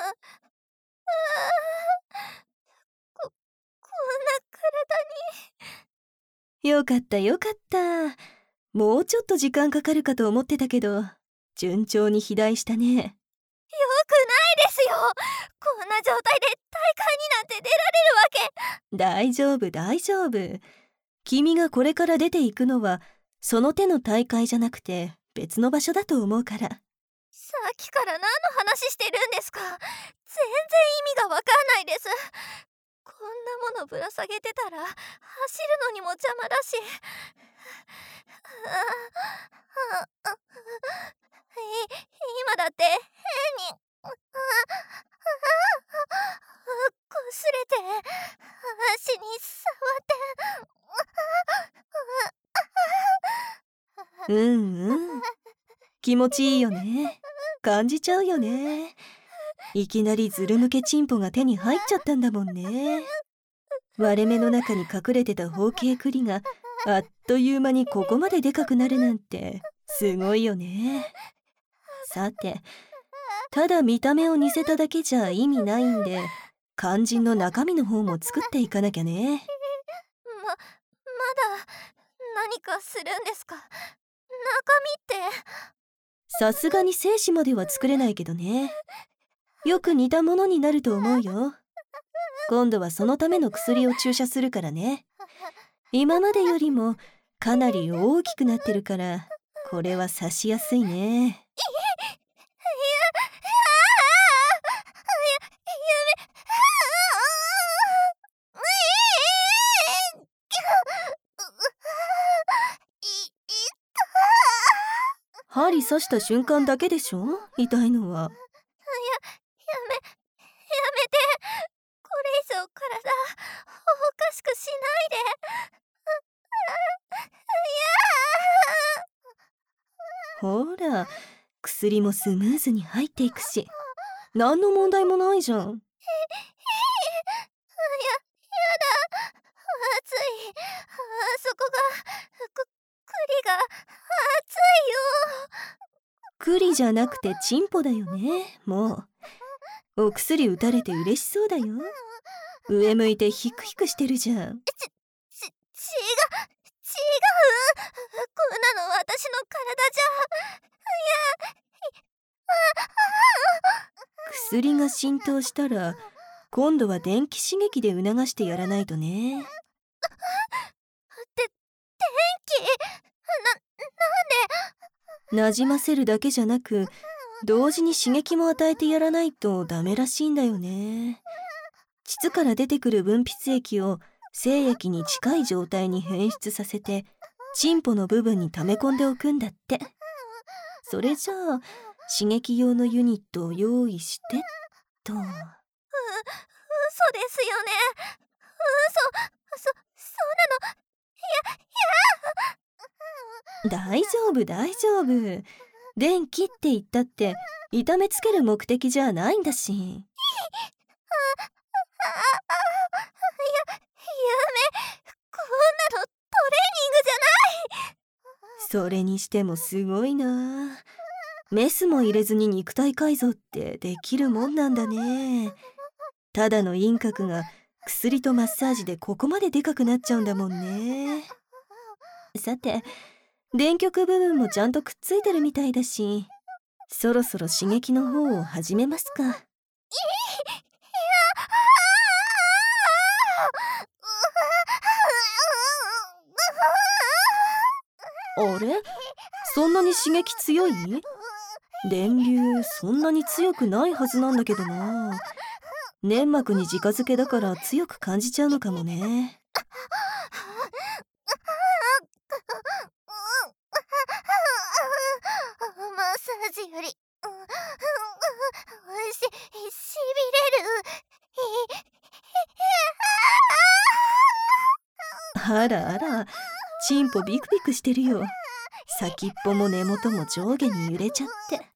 こんな体に。 よかったよかった。もうちょっと時間かかるかと思ってたけど、順調に肥大したね。 よくないですよ。こんな状態で大会になんて出られるわけ。 大丈夫大丈夫。君がこれから出ていくのはその手の大会じゃなくて別の場所だと思うから。 さっきから何の話してるんですか。全然意味がわかんないです。こんなものぶら下げてたら走るのにも邪魔だし。今だって変にこすれて足に触って。 うん気持ちいいよね。感じちゃうよね。いきなりズル向けチンポが手に入っちゃったんだもんね。割れ目の中に隠れてた包茎栗があっという間にここまででかくなるなんてすごいよね。さて、ただ見た目を似せただけじゃ意味ないんで、肝心の中身の方も作っていかなきゃね。 まだ何かするんですか。中身って。 さすがに精子までは作れないけどね。よく似たものになると思うよ。今度はそのための薬を注射するからね。今までよりもかなり大きくなってるから、これは刺しやすいね。針刺した瞬間だけでしょ、痛いのは。 やめて。これ以上体おかしくしないで。 ほら、薬もスムーズに入っていくし、何の問題もないじゃん。 やだ。熱い。そこが栗が熱いよ。 栗じゃなくてチンポだよね。もうお薬打たれて嬉しそうだよ。上向いてヒクヒクしてるじゃん。 違う。こんなの私の体じゃ。 薬が浸透したら今度は電気刺激で促してやらないとね。 電気？ なじませるだけじゃなく同時に刺激も与えてやらないとダメらしいんだよね。膣から出てくる分泌液を精液に近い状態に変質させてチンポの部分に溜め込んでおくんだって。それじゃあ刺激用のユニットを用意してと。 嘘ですよね。そうなの。 大丈夫大丈夫。電気って言ったって痛めつける目的じゃないんだし。 夢。こんなのトレーニングじゃない。 それにしてもすごいな。メスも入れずに肉体改造ってできるもんなんだね。ただの陰核が薬とマッサージでここまででかくなっちゃうんだもんね。さて、電極部分もちゃんとくっついてるみたいだし、そろそろ刺激の方を始めますか。あれ？そんなに刺激強い？電流そんなに強くないはずなんだけどな。粘膜に直づけだから強く感じちゃうのかもね。 マッサージよりしびれる。 あらあら、チンポビクビクしてるよ。先っぽも根元も上下に揺れちゃって。 こ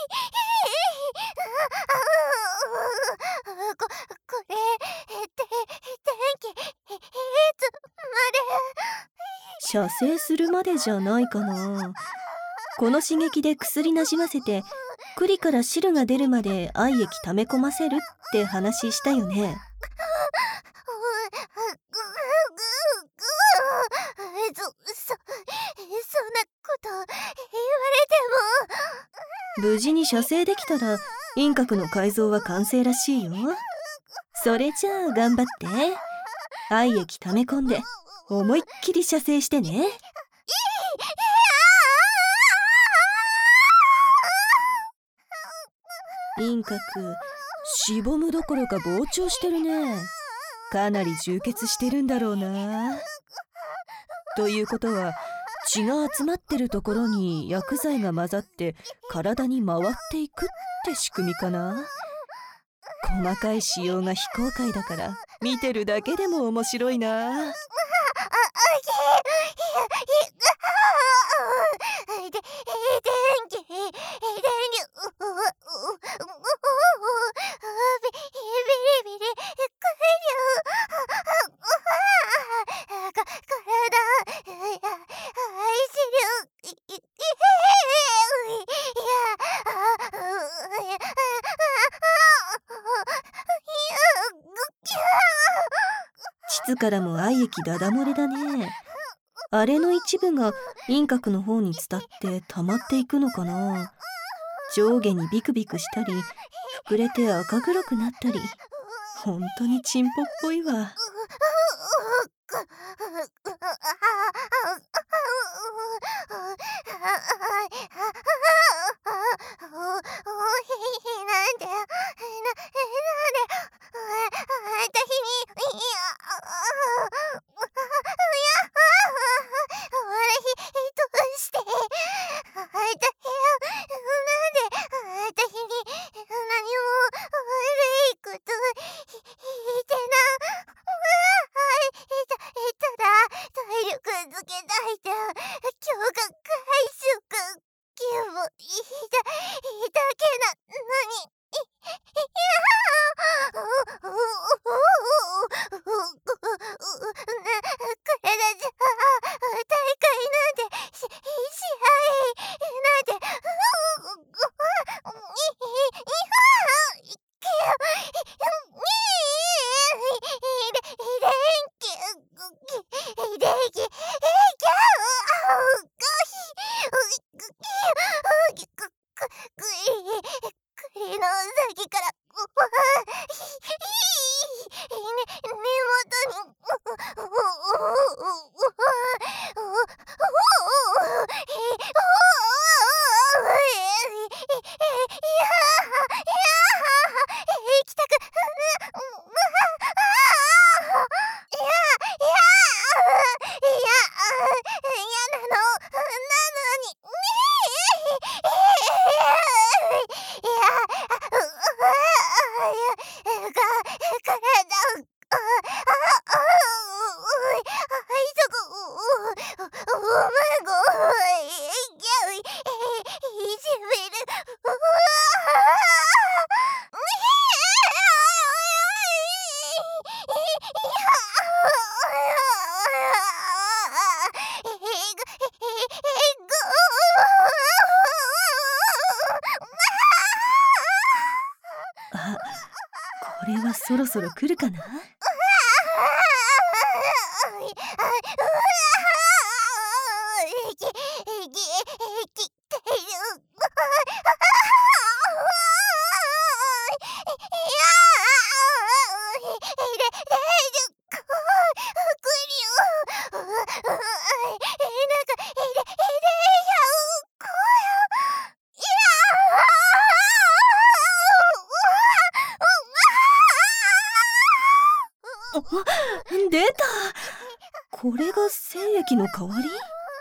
れ電気いつまで？ 射精するまでじゃないかな。この刺激で薬なじませてくりから汁が出るまで愛液溜め込ませるって話したよね。 そんなこと言われても。 無事に射精できたら陰核の改造は完成らしいよ。それじゃあ頑張って愛液溜め込んで思いっきり射精してね。陰核しぼむどころか膨張してるね。かなり充血してるんだろうな。ということは血が集まってるところに薬剤が混ざって体に回っていくって仕組みかな。細かい仕様が非公開だから見てるだけでも面白いな。膣からも愛液ダダ漏れだね。あれの一部が陰核の方に伝って溜まっていくのかな。上下にビクビクしたり膨れて赤黒くなったり、本当にチンポっぽいわ。あ、これはそろそろ来るかな。出た。これが精液の代わり？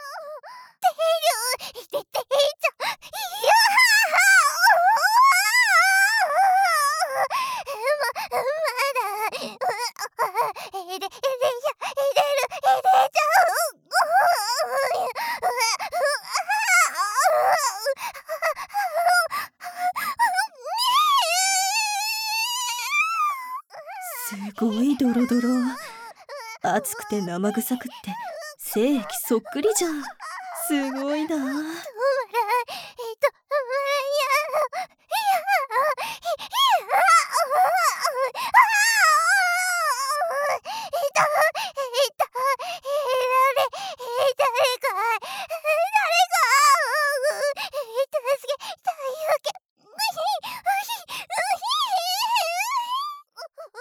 すごいドロドロ。熱くて生臭くって精液そっくりじゃん。すごいな。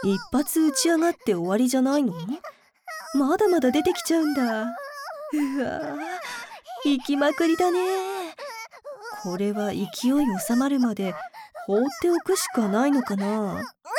一発打ち上がって終わりじゃないの？まだまだ出てきちゃうんだ。うわー、行きまくりだね。これは勢い収まるまで放っておくしかないのかな。